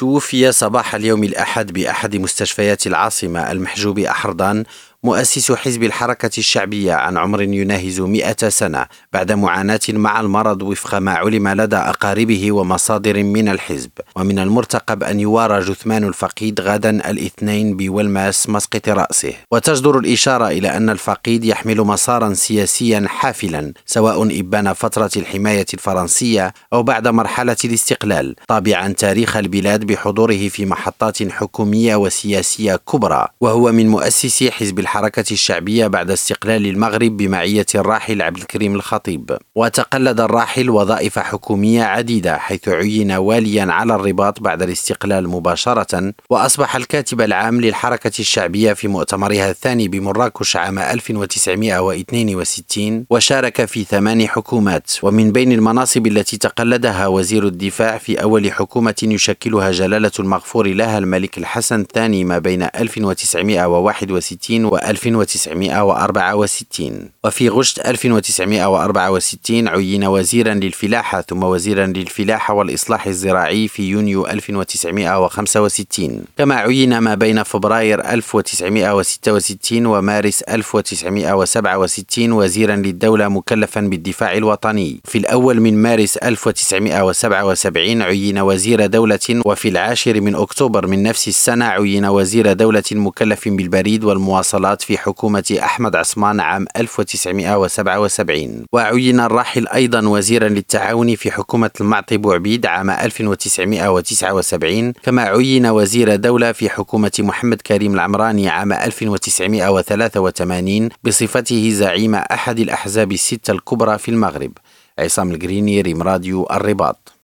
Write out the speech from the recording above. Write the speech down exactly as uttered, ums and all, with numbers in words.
توفي صباح اليوم الأحد بأحد مستشفيات العاصمة المحجوب أحرضان مؤسس حزب الحركة الشعبية عن عمر يناهز مئة سنة بعد معاناة مع المرض وفق ما علم لدى أقاربه ومصادر من الحزب. ومن المرتقب أن يوارى جثمان الفقيد غدا الاثنين بولماس مسقط رأسه. وتجدر الإشارة إلى أن الفقيد يحمل مسارا سياسيا حافلا سواء إبان فترة الحماية الفرنسية أو بعد مرحلة الاستقلال، طابعا تاريخ البلاد بحضوره في محطات حكومية وسياسية كبرى. وهو من مؤسسي حزب الحركة الشعبية بعد استقلال المغرب بمعية الراحل عبد الكريم الخطيب. وتقلد الراحل وظائف حكومية عديدة، حيث عين واليا على الرباط بعد الاستقلال مباشرة، وأصبح الكاتب العام للحركة الشعبية في مؤتمرها الثاني بمراكش عام ألف وتسعمئة واثنين وستين، وشارك في ثمان حكومات. ومن بين المناصب التي تقلدها وزير الدفاع في أول حكومة يشكلها جلالة المغفور لها الملك الحسن الثاني ما بين ألف وتسعمئة وواحد وستين و ألف وتسعمئة وأربعة وستين. وفي غشت ألف وتسعمئة وأربعة وستين عين وزيرا للفلاحة ثم وزيرا للفلاحة والإصلاح الزراعي في يونيو ألف وتسعمئة وخمسة وستين. كما عين ما بين فبراير ألف وتسعمئة وستة وستين ومارس ألف وتسعمئة وسبعة وستين وزيرا للدولة مكلفا بالدفاع الوطني. في الأول من مارس ألف وتسعمئة وسبعة وسبعين عين وزير دولة، وفي العاشر من أكتوبر من نفس السنة عين وزير دولة مكلف بالبريد والمواصلات في حكومة أحمد عثمان عام ألف وتسعمئة وسبعة وسبعين. وعين الراحل أيضا وزيرا للتعاون في حكومة المعطي بوعبيد عام ألف وتسعمئة وتسعة وسبعين. كما عين وزير دولة في حكومة محمد كريم العمراني عام ألف وتسعمئة وثلاثة وثمانين بصفته زعيم أحد الأحزاب الستة الكبرى في المغرب. عصام القريني، ريم راديو، الرباط.